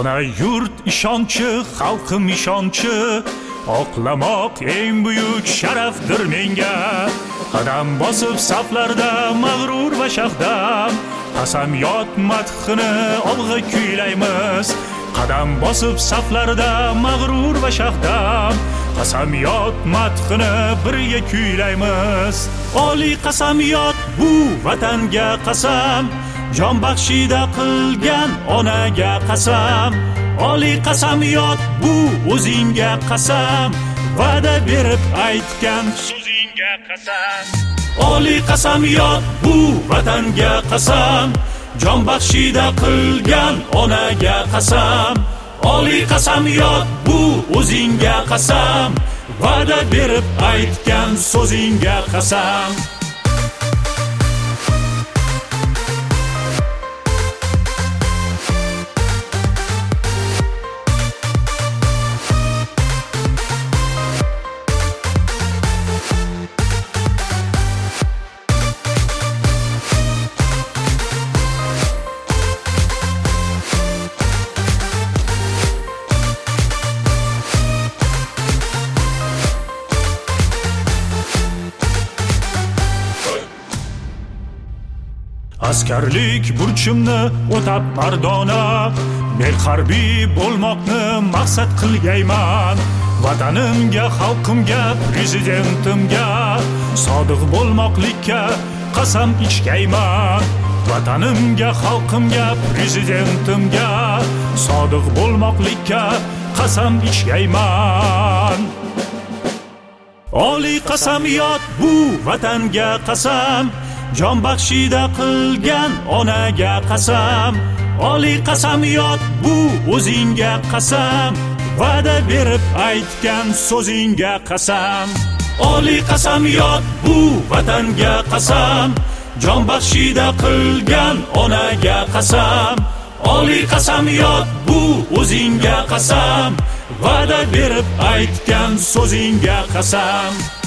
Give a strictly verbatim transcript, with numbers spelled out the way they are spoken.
Ona yurt ishonchi, xalqim ishonchi, oqlamoq eng buyuk sharafdir menga. Qadam bosib saflarda mag'rur va shahdam, qasamyod madhini olg'a kuylaymiz. Qadam bosib saflarda mag'rur va shahdam, qasamyod madhini birga kuylaymiz. Oliy qasamyod bu vatanga qasam, jon baxshida qilgan onaga qasam. Oliy qasamyod bu o'zingga qasam, va'da berib aytgan so'zingga qasam. Oliy qasamyod bu vatanga qasam, jon baxshida qilgan onaga qasam. Oliy qasamyod bu o'zingga qasam, va'da berib aytgan so'zingga qasam. Askarlik burchimni o'tab mardona, men harbiy bo'lmoqni maqsad qilgayman. Vatanimga, xalqimga, prezidentimga sodiq bo'lmoqlikka qasam ichgayman. Vatanimga, xalqimga, prezidentimga sodiq bo'lmoqlikka qasam ichgayman. Oliy qasamyod bu vatanga qasam, jon baxshida qilgan onaga qasam. Oliy qasamyod bu o'zingga qasam, va'da berib aytgan so'zingga qasam. Oliy qasamyod bu vatanga qasam, jon baxshida qilgan onaga qasam. Oliy qasamyod bu o'zingga qasam, va'da berib aytgan so'zingga qasam.